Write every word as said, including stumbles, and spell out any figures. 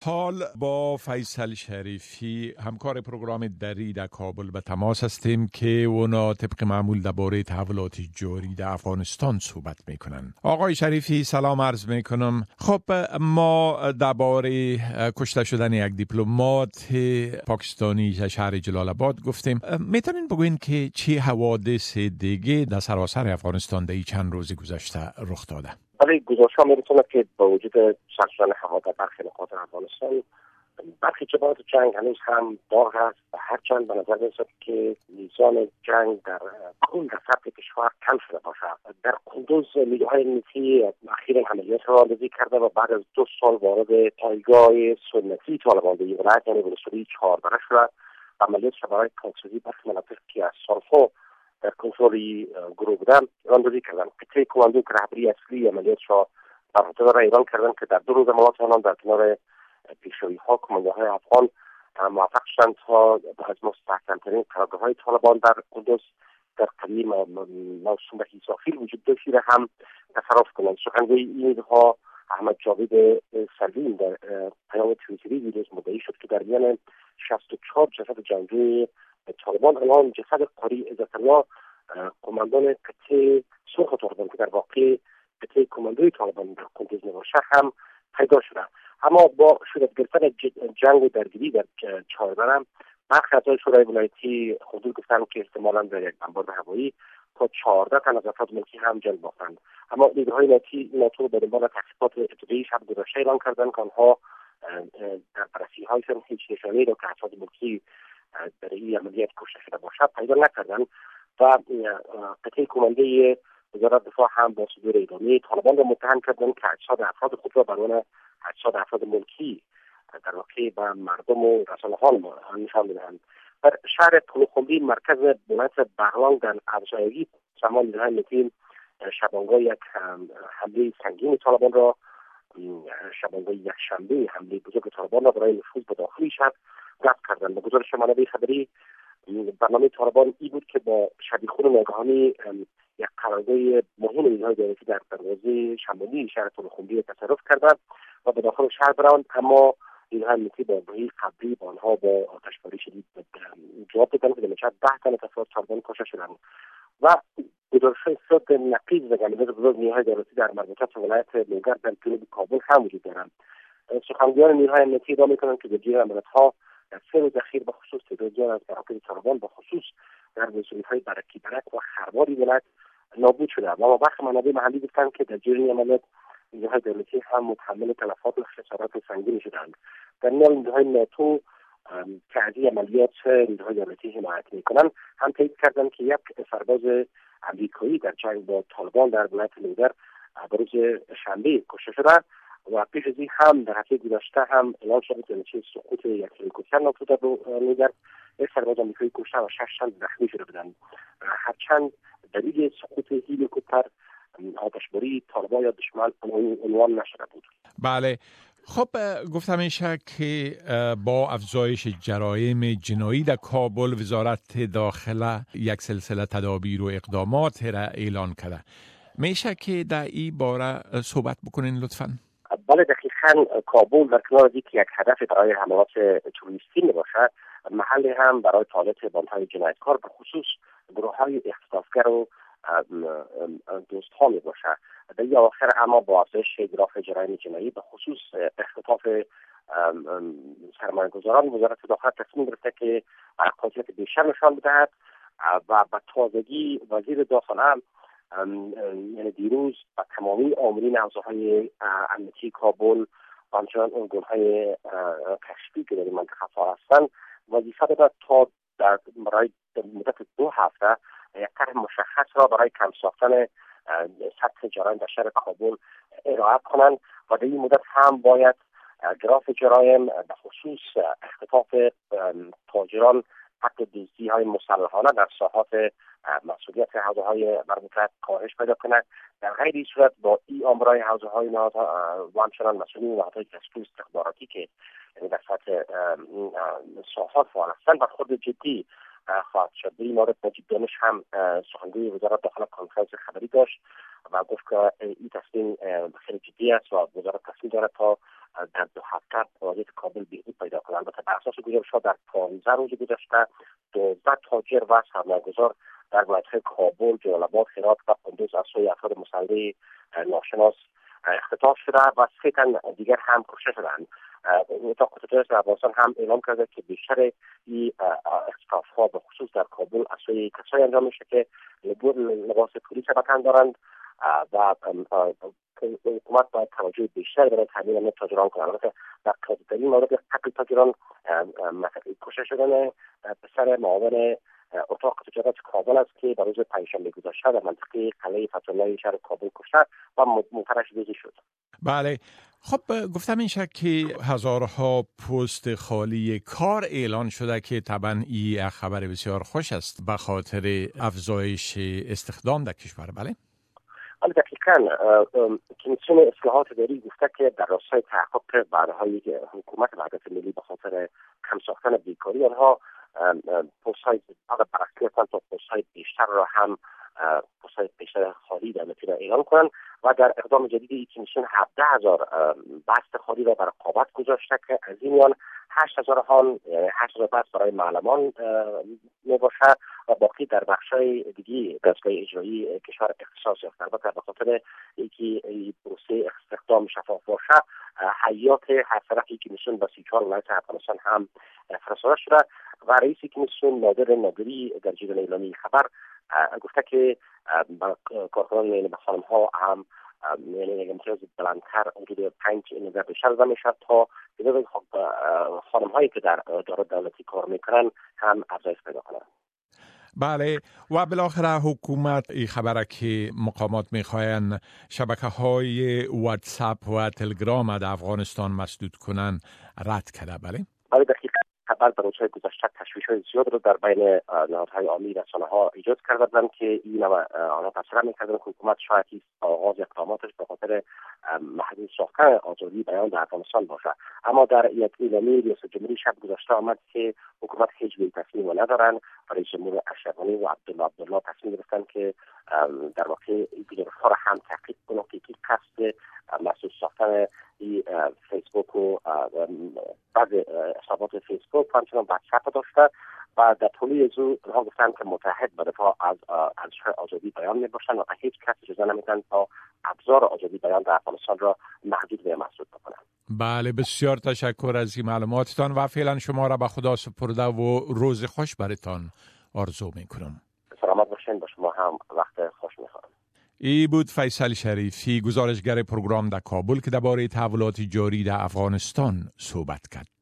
حال با فیصل شریفی همکار پروگرام دری در کابل به تماس هستیم که اونا طبق معمول درباره تحولات جاری در افغانستان صحبت میکنن. آقای شریفی سلام عرض میکنم. خب ما درباره کشته شدن یک دیپلمات پاکستانی در شهر جلال آباد گفتیم. میتونین بگوین که چه حوادث دیگه در سراسر افغانستان در این چند روز گذشته رخ داده؟ ولی گزارش‌ها می‌رسونه که با وجود سخت شدن هوا در برخی نقاط افغانستان، برخی جبهات جنگ هنوز هم داغ است و هرچند به نظر می‌رسد که میزان جنگ در کل در سطح کشور کم شده باشد. در کندوز نیروهای امنیتی اخیراً عملیات را اندازی کرده و بعد از دو سال وارد پایگاه سنتی طالبان در ولایت یعنی ولسوالی چهاربره شده. عملیات را برای پاکسازی برخی مناطق که از سالها در کنترل گروه بودن راندازی کردن. قطعه کماندو که رهبری اصلی عملیات را بر عهده را اعلام کردن که در دو روز عملیات آنان در کنار پیشروی‌ها کماندوهای افغان موفق شدند تا از مستحکم‌ترین قرارگاه‌های طالبان در قدس در قریه موسوم به ایزافیل وجود داشتی را هم تصرف کنند. سخنگوی این نیروها احمد جاوید سلیم در پیام توییتری دیروز مدعی شد که در میان شصت و چهار جسد جنگی طالبان الان جسد قاری عزت‌الله کماندان قطعه سرخ طالبان که در واقع قطعه کماندوی طالبان در کندوز نباشه هم پیدا شده. اما با شدت گرفتن جنگ و درگیری در چهاربره برخی اعضای شورای ولایتی حضور گفتند که احتمالاً در یک بمبارد هوایی تا چهارده تن از افراد ملکی هم جان باختند. اما نیروهای ناتو به دنبال تحقیقات ابتدایی شب گذشته اعلام کردند که آنها در بررسی‌هایشان هیچ نشانه‌ای را که افراد ملکی در این عملیات کشته شده باشد پیدا نکردند و قطعه کمانده وزارت دفاع هم با صدور اعلامیه طالبان را متهم کردند که اجساد افراد خود را به عنوان اجساد افراد ملکی در واقع به مردم و رسانه‌ها نشان می‌دهند. در شهر پلوخمبی مرکز ولایت بغلان در افزایگی زمان نیروهای ملی شبانگاه یک حمله سنگین طالبان را شبانگاه یک شنبه حمله بزرگ طالبان را برای نفوذ به داخل شهر رفع کردند. به گزارش منابع خبری برنامه طالبان ای بود که با شبیخون ناگهانی یک قرارگاه مهم نیروهای دولتی در دروازه شمالی شهر پلوخمبی تصرف کردند و به داخل شهر براند، اما نیروهای امنیتی با آگاهی قبلی با آنها با آتشباری شدید جواب دادند که در ده تن افراد طالبان کشته شدند. و گزارش‌های صد نقیض و گلوله بزرگ نیروهای دولتی در مربوطات ولایت لوگر در جنوب کابل هم وجود دارند. سخنگویان نیروهای امنیتی ادعا می‌کنند که در جریان عملیات‌ها در سه روز اخیر به خصوص تعداد زیاد از مراکز طالبان به خصوص در ولسوالی‌های برکی برک و خرباری ولایت نابود شده و برخی منابع محلی گفتند که در جریان عملیات نیروهای دولتی هم متحمل تلفات و خسارات سنگین شدند. در میان نیروهای ناتو که از این عملیات نیروهای دولتی حمایت می‌کنند هم تایید کردند که یک سرباز امریکایی در جنگ با طالبان در ولایت لوگر به روز شنبه کشته شده و پیش از این هم در هفته گذشته هم اعلام شد که نتیجه سقوط یک هلیکوپتر ناتو در لوگر یک سرباز آمریکایی کشته و شش تن زخمی شده بودند. هرچند دلیل سقوط هلیکوپتر آتشباری طالبان یا دشمن عنوان نشده بود. بله، خب گفتم میشه که با افزایش جرایم جنایی در کابل وزارت داخله یک سلسله تدابیر و اقدامات را اعلان کرده. میشه که در این باره صحبت بکنین لطفاً؟ بله، دقیقاً کابل در کنار از اینکه یک هدف برای حملات تروریستی نباشد، محل هم برای فعالیت بانهای جنایتکار به خصوص گروه‌های اختطافگر و دوست‌ها میباشد. در این آخر اما با افزایش گراف جرایم جنایی به خصوص اختطاف سرمایه‌گذاران، وزارت داخله تصمیم گرفته که قاطعیت بیشتر نشان بدهد و به تازگی وزیر داخله یعنی دیروز با تمامی آمرین حوزه‌های امنیتی کابل و همچنان ارگان‌های کشفی که در این منطقه فعال هستند وظیفه داده تا در برای مدت دو هفته یک طرح مشخص را برای کم ساختن سطح جرایم در شهر کابل ارائه کنند و در این مدت هم باید گراف جرایم به خصوص اختطاف تاجران، قتل دزدی‌های مسلحانه در ساحات مسئولیت حوزه‌های مربوطه کاهش پیدا کند. در غیر این صورت با این آمرای حوزه‌های و همچنان مسئولین نهادهای کسبی استخباراتی که در سطح ساحات فعال هستند و خود جدی خواهد شد. در این مورد مجید دانش هم سخنگوی وزارت داخله کنفرانس خبری داشت و گفت که این تصمیم خیلی جدی است و وزارت تصمیم دارد تا در دو هفته وضعیت کابل بهبود پیدا کنه. البته بر اساس گزارش‌ها در پانزده روز گذشته دوازده تاجر و سرمایه‌گذار در ولایت‌های کابل، جلال آباد، هرات و کندوز از سوی افراد مسلح ناشناس اختطاف شده و سه تن دیگر هم کشته شدند. اتاق متجاوز افغانستان هم اعلام کرده که بیشتر این اختطاف‌ها به خصوص در کابل از سوی کسایی انجام میشه که لباس پلیس به تن دارند و حکومت باید توجه بیشتر برای تامین امنیت تاجران کنه. البته در تازه‌ترین مورد قتل تاجران کشته شدن پسر معاون اتاق تجارت کابل است که در روز پنجشنبه گذشته در منطقه قلعه فتح‌الله شهر کابل کشته و منفرش دوزی شد. بله، خب گفتم این شک که هزارها پست خالی کار اعلان شده که طبعا این خبر بسیار خوش است به خاطر افزایش استخدام در کشور. بله ولی دقیقاً کمیسیون اصلاحات اداری گفته که در راستای تحقق وعده‌های حکومت وحدت ملی به خاطر کم ساختن بیکاری آنها پست‌های بررسی کنند تا پست‌های بیشتر را هم پست‌های بیشتر خالی در نتیجه اعلان کنند و در اقدام جدید این کمیسیون هفده هزار بست خالی را بر رقابت گذاشته که از این میان هشت هزار هان هشت هزار بست برای معلمان میباشه و باقی در بخش‌های دیگه دستگاه اجرایی کشور اختصاص یافته. البته به خاطر اینکه پروسه استخدام شفاف باشه حیات هر طرفی کمیسیون با سی و چهار ولایت افغانستان هم فرستاده شده و رئیس کمیسیون نادر نادری در جریان اعلامی خبر گفته که کارکنان یعنی به خانم‌ها هم یعنی امتیاز بلندتر حدود پنج نظر بیشتر داده میشد تا تعداد خانم‌هایی که در ادارات دولتی کار میکنن هم افزایش پیدا کنند. بله، و بالاخره حکومت این خبره که مقامات میخواین شبکه های واتساپ و تلگرام در افغانستان مسدود کنن رد کرده. بله بله دقیقاً خبر در روزهای گذشته تشویش‌های زیاد رو در بین نهادهای عامی رسانه‌ها ایجاد کرده بودند که این آنها تفسیر می‌کردند که حکومت شاید آغاز اقداماتش به خاطر محدود ساختن آزادی بیان در افغانستان باشه. اما در یک اعلامیه رئیس جمهوری شب گذشته آمد که حکومت هیچ گونه تصمیم ندارند. رئیس جمهور اشرف غنی و عبدالله عبدالله تصمیم گرفتند که در واقع این گزارش‌ها را هم تحقیق کنند که کی قصد مسدود ساختن فیسبوک و بعض حسابات فیسبوک و همچنان واتساپ داشته و در طولی از او آنها گفتند که متحد به دفاع از ارزش‌های آزادی بیان میباشند و هیچ کس اجازه نمیدن تا ابزار آزادی بیان در افغانستان را محدود و محدود بکنند. بله، بسیار تشکر از این معلوماتتان و فعلا شما را به خدا سپرده و روز خوش برتان آرزو میکنم. سلامت باشین. با شما هم وقت خوش میخوام. ای بود فیصل شریفی، گزارشگر پروگرام در کابل که درباره تحولات جاری در افغانستان صحبت کرد.